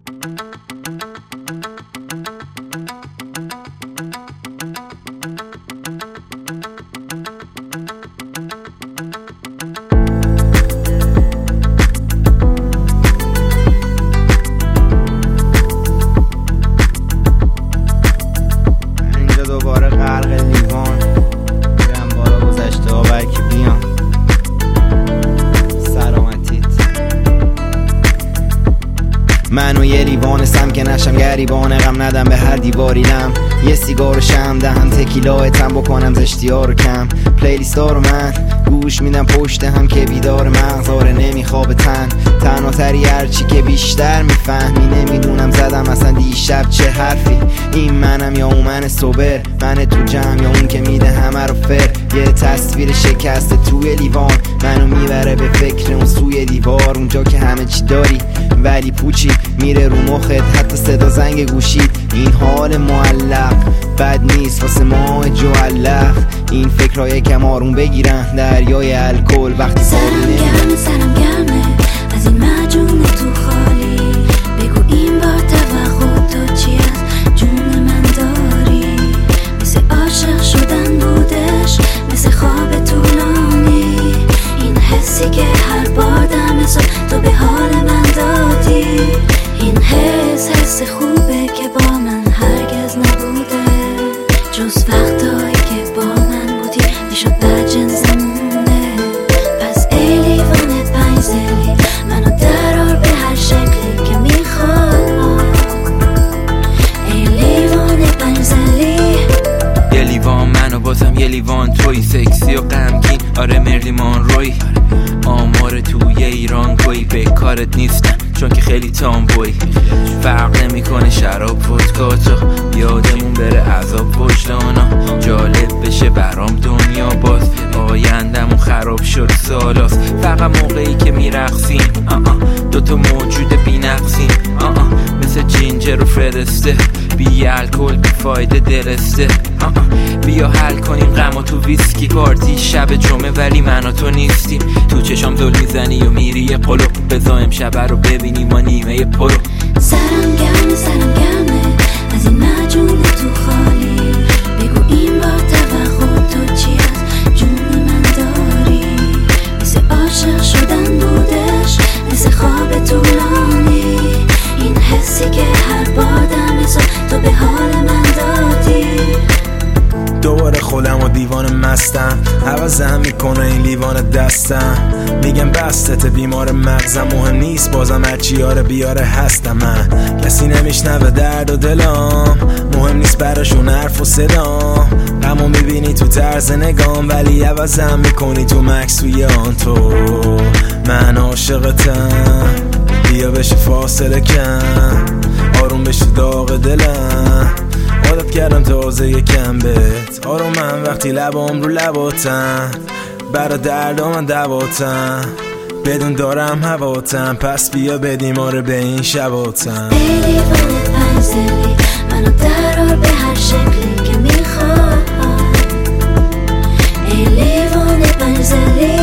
منو یه لیوانستم که نشم گریبان غم ندم به هر دیوارینم. یه سیگار شم دهم تکیلا تم بکنم زشتیا رو کم. پلیلیستا رو من گوش میدم پشت هم که بیدار مغزاره نمیخوابه تنها تری هرچی که بیشتر میفهمی. نمیدونم زدم اصلا دیشب چه حرفی. این منم یا اون من صبر، من تو جمع یا اون که میده همه رو فر. یه تصویر شکسته توی لیوان منو میبره به فکر اون سوی دیوار. اونجا که همه چی داری ولی پوچی میره رو مخت، حتی صدا زنگ گوشید. این حال معلق بد نیست واسه ما جوالق. این فکرها یکم آروم بگیرن دریای الکل وقتی سرم گرمه از این مجون تو خالی. بگو این بار توقع تو چی از جون من داری؟ مثل عاشق شدن بودش، مثل خواب طولانی. این حسی که هر بار دم صبح تو به حال من دادی. این حس خوبه که با من هرگز نبوده، جز وقتایی که با من بودی میشد بدجنسمونه. پس ای لیوان پنجزلی منو درار به هر شکلی که میخواد. ای لیوان پنجزلی یه لیوان منو بازم یه لیوان توی سکسی و غمگین. آره مرلیمان روی آمار توی ایران کوی به کارت نیستم چون که خیلی تامبوی. فرق نمیکنه شراب ودکا تو یادمون بره عذاب وجدانا. جالب بشه برام دنیا باز آیندمون خراب شد سالاست. فقط موقعی که میرقصیم دوتا موجود بی نقصیم مثل جینجر و فرسته بی الکل بی فایده دلسته. بیا حل کنیم غم و تو ویسکی. پارتی شب جمعه ولی من و تو نیستیم. تو چشام دل میزنی و میری یه پلو. بزا امشب رو ببینیم ما نیمه پرو. سرم گرمه از این مجون تو خالی. بگو این بار توقع تو چی از جون من داری؟ مثل عاشق شدن بودش، مثل خواب طولانی. این حسی که هر بار دم صبح تو به حال من دادی. دوباره خودم و دیوان مستم عوضم میکنه این لیوان دستم. میگم بستت بیمار مغزم مهم نیست بازم هرچی یاره بیاره هستم. من کسی نمیشنوه درد و دلام مهم نیست براشون حرف و صدام. غمو میبینی تو طرز نگام ولی عوضم میکنی تو مکس توی آن تو. من عاشقتم بیا بشه فاصله کم آروم بشه داغ دلم. عادت کردم تازه یکم بهت آرومم وقتی لبام رو لباتم. برا دردام من دواتم بدون دارم هواتم. پس بیا بدیم آره به این شباتم. ای لیوان پنجزلی منو درار به هر شکلی که میخواد. ای لیوان پنجزلی